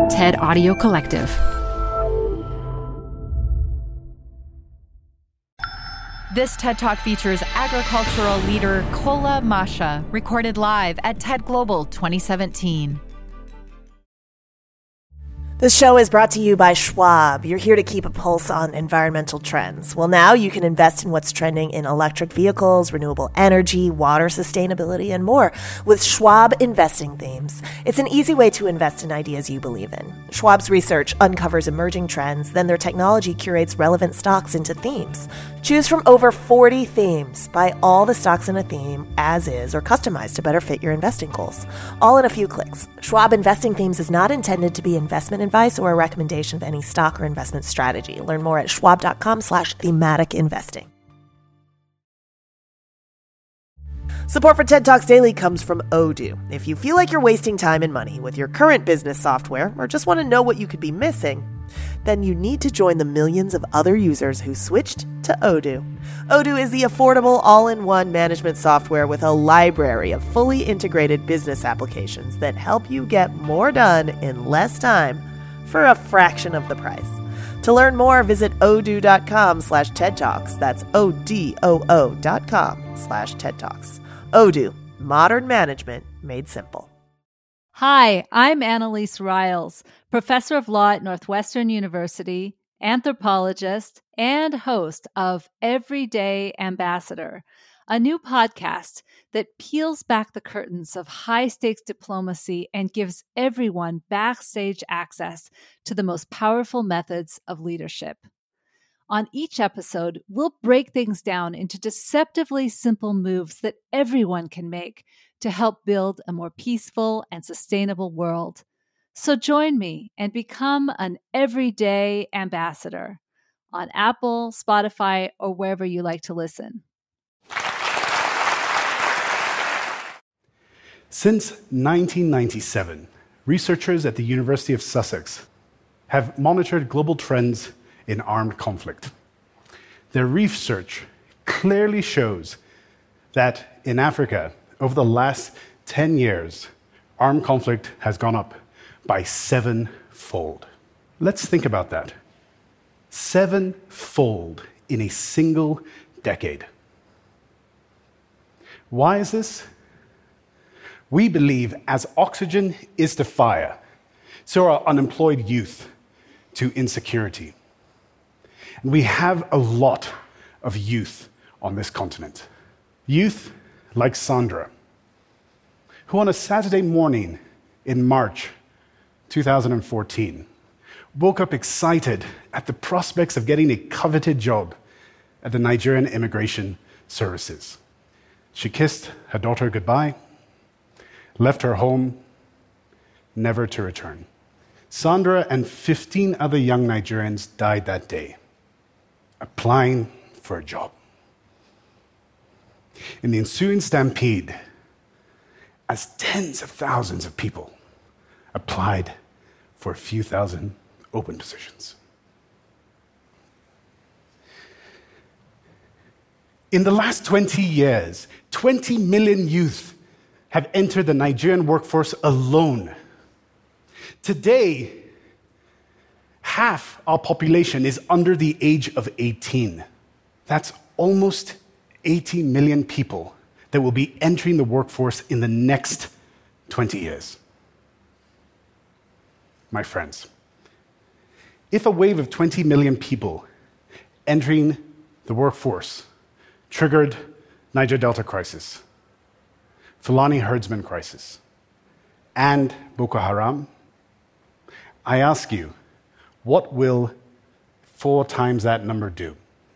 TED Audio Collective. This TED Talk features agricultural leader Kola Masha, recorded live at TED Global 2017. This show is brought to you by Schwab. You're here to keep a pulse on environmental trends. Well, now you can invest in what's trending in electric vehicles, renewable energy, water sustainability, and more with Schwab Investing Themes. It's an easy way to invest in ideas you believe in. Schwab's research uncovers emerging trends, then their technology curates relevant stocks into themes. Choose from over 40 themes. Buy all the stocks in a theme as is or customized to better fit your investing goals. All in a few clicks. Schwab Investing Themes is not intended to be investment advice or a recommendation of any stock or investment strategy. Learn more at schwab.com/thematic investing. Support for TED Talks Daily comes from Odoo. If you feel like you're wasting time and money with your current business software or just want to know what you could be missing, then you need to join the millions of other users who switched to Odoo. Odoo is the affordable all-in-one management software with a library of fully integrated business applications that help you get more done in less time for a fraction of the price. To learn more, visit odoo.com/TED Talks. That's ODOO.com/TED Talks. Odoo, modern management made simple. Hi, I'm Annalise Riles, professor of law at Northwestern University, anthropologist, and host of Everyday Ambassador, a new podcast that peels back the curtains of high-stakes diplomacy and gives everyone backstage access to the most powerful methods of leadership. On each episode, we'll break things down into deceptively simple moves that everyone can make to help build a more peaceful and sustainable world. So join me and become an everyday ambassador on Apple, Spotify, or wherever you like to listen. Since 1997, researchers at the University of Sussex have monitored global trends in armed conflict. Their research clearly shows that in Africa, over the last 10 years, armed conflict has gone up by 7-fold. Let's think about that. 7-fold in a single decade. Why is this? We believe as oxygen is to fire, so are unemployed youth to insecurity. And we have a lot of youth on this continent. Youth like Sandra, who on a Saturday morning in March 2014 woke up excited at the prospects of getting a coveted job at the Nigerian Immigration Services. She kissed her daughter goodbye, left her home, never to return. Sandra and 15 other young Nigerians died that day, applying for a job. In the ensuing stampede, as tens of thousands of people applied for a few thousand open positions. In the last 20 years, 20 million youth have entered the Nigerian workforce alone. Today, half our population is under the age of 18. That's almost 80 million people that will be entering the workforce in the next 20 years. My friends, if a wave of 20 million people entering the workforce triggered Niger Delta crisis, Fulani herdsman crisis, and Boko Haram, I ask you, what will 4 times that number do?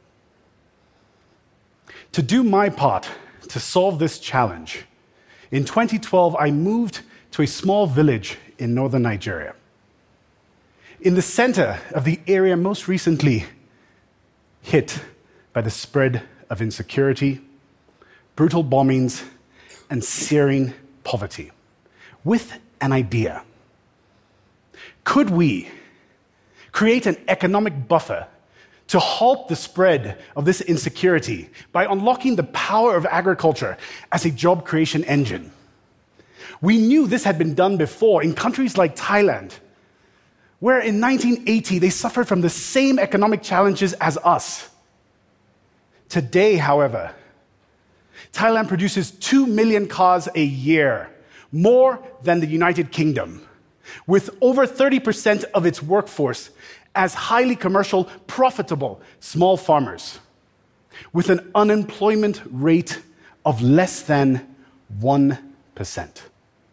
To do my part to solve this challenge, in 2012, I moved to a small village in northern Nigeria. In the center of the area most recently hit by the spread of insecurity, brutal bombings, and searing poverty, with an idea. Could we create an economic buffer to halt the spread of this insecurity by unlocking the power of agriculture as a job creation engine? We knew this had been done before in countries like Thailand, where in 1980 they suffered from the same economic challenges as us. Today, however, Thailand produces 2 million cars a year, more than the United Kingdom, with over 30% of its workforce as highly commercial, profitable small farmers, with an unemployment rate of less than 1%.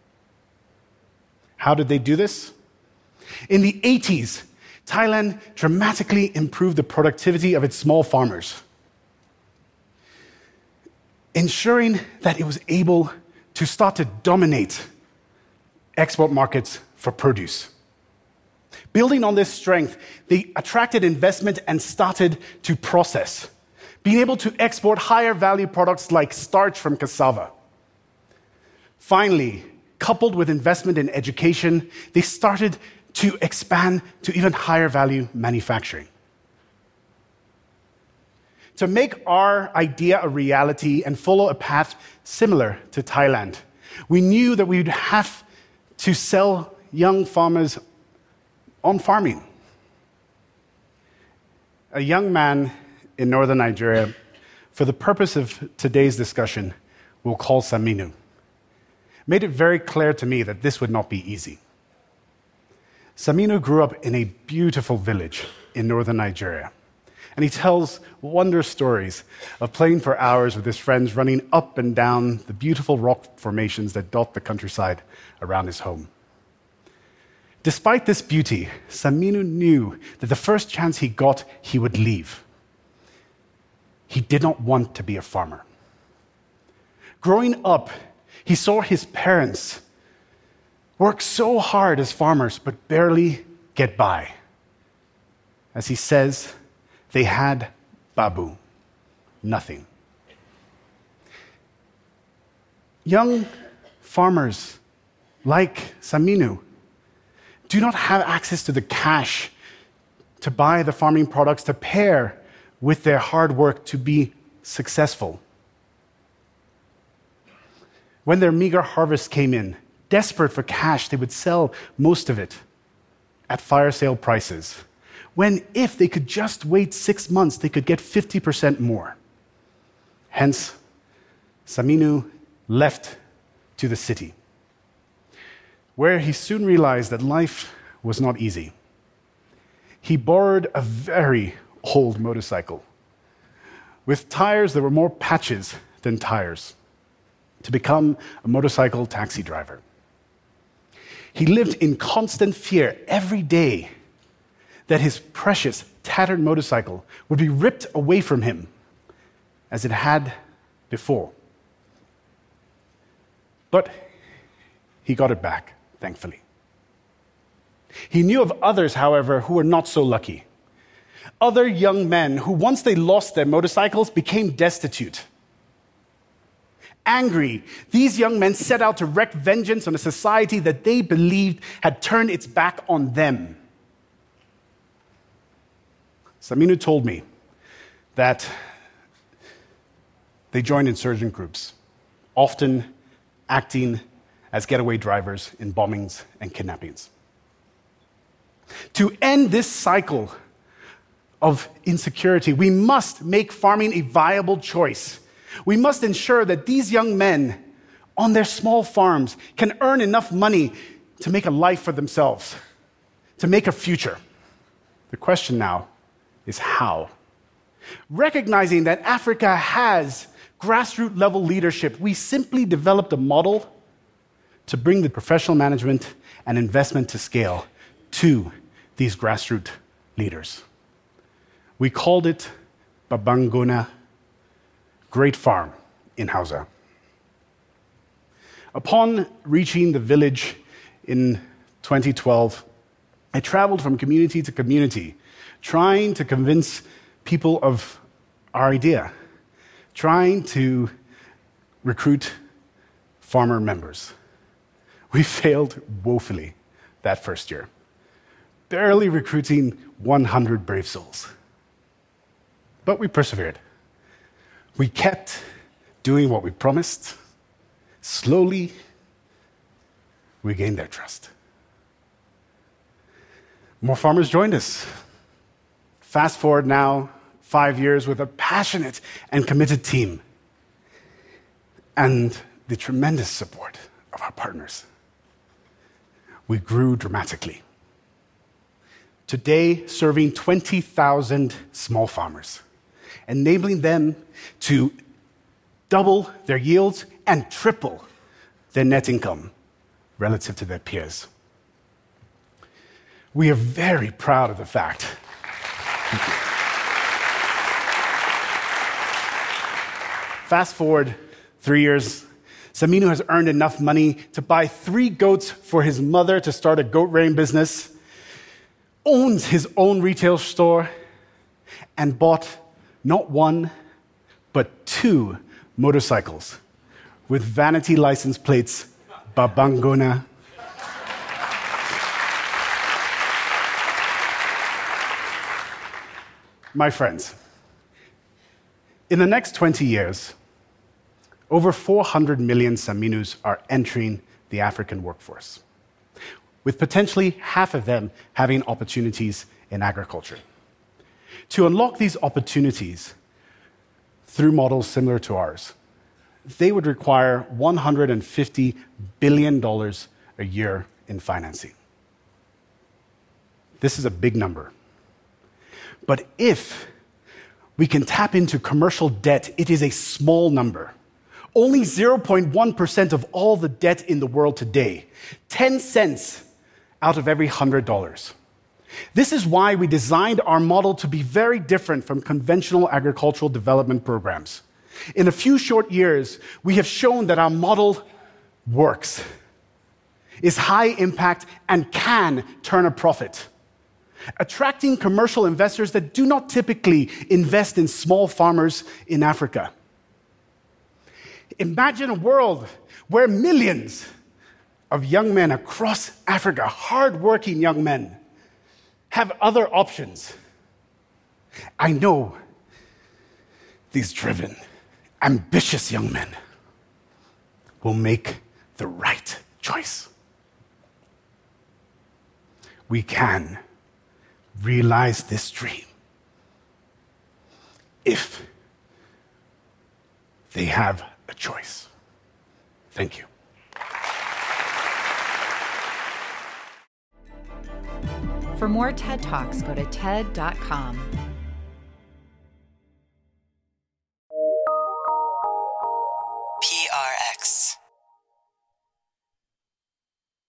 How did they do this? In the 80s, Thailand dramatically improved the productivity of its small farmers, ensuring that it was able to start to dominate export markets for produce. Building on this strength, they attracted investment and started to process, being able to export higher value products like starch from cassava. Finally, coupled with investment in education, they started to expand to even higher value manufacturing. To make our idea a reality and follow a path similar to Thailand, we knew that we would have to sell young farmers on farming. A young man in northern Nigeria, for the purpose of today's discussion, we'll call Saminu, made it very clear to me that this would not be easy. Saminu grew up in a beautiful village in northern Nigeria, and he tells wondrous stories of playing for hours with his friends, running up and down the beautiful rock formations that dot the countryside around his home. Despite this beauty, Saminu knew that the first chance he got, he would leave. He did not want to be a farmer. Growing up, he saw his parents work so hard as farmers, but barely get by. As he says, they had babu, nothing. Young farmers like Saminu do not have access to the cash to buy the farming products to pair with their hard work to be successful. When their meager harvest came in, desperate for cash, they would sell most of it at fire sale prices, when if they could just wait 6 months, they could get 50% more. Hence, Saminu left to the city, where he soon realized that life was not easy. He borrowed a very old motorcycle with tires that were more patches than tires to become a motorcycle taxi driver. He lived in constant fear every day that his precious, tattered motorcycle would be ripped away from him as it had before. But he got it back, thankfully. He knew of others, however, who were not so lucky. Other young men who, once they lost their motorcycles, became destitute. Angry, these young men set out to wreak vengeance on a society that they believed had turned its back on them. Saminu told me that they joined insurgent groups, often acting as getaway drivers in bombings and kidnappings. To end this cycle of insecurity, we must make farming a viable choice. We must ensure that these young men on their small farms can earn enough money to make a life for themselves, to make a future. The question now is how. Recognizing that Africa has grassroots level leadership, we simply developed a model to bring the professional management and investment to scale to these grassroots leaders. We called it Babangona Great Farm in Hausa. Upon reaching the village in 2012, I traveled from community to community, trying to convince people of our idea, trying to recruit farmer members. We failed woefully that first year, barely recruiting 100 brave souls. But we persevered. We kept doing what we promised. Slowly, we gained their trust. more farmers joined us. Fast forward now 5 years with a passionate and committed team and the tremendous support of our partners. We grew dramatically. Today, serving 20,000 small farmers, enabling them to double their yields and triple their net income relative to their peers. We are very proud of the fact. Fast forward 3 years, Saminu has earned enough money to buy 3 goats for his mother to start a goat rearing business, owns his own retail store, and bought not 1, but 2 motorcycles with vanity license plates Babangona. My friends, in the next 20 years, over 400 million Saminus are entering the African workforce, with potentially half of them having opportunities in agriculture. To unlock these opportunities through models similar to ours, they would require $150 billion a year in financing. This is a big number. But if we can tap into commercial debt, it is a small number. Only 0.1% of all the debt in the world today, 10 cents out of every $100. This is why we designed our model to be very different from conventional agricultural development programs. In a few short years, we have shown that our model works, is high impact, and can turn a profit, attracting commercial investors that do not typically invest in small farmers in Africa. Imagine a world where millions of young men across Africa, hardworking young men, have other options. I know these driven, ambitious young men will make the right choice. We can realize this dream if they have a choice. Thank you. For more TED Talks, go to TED.com.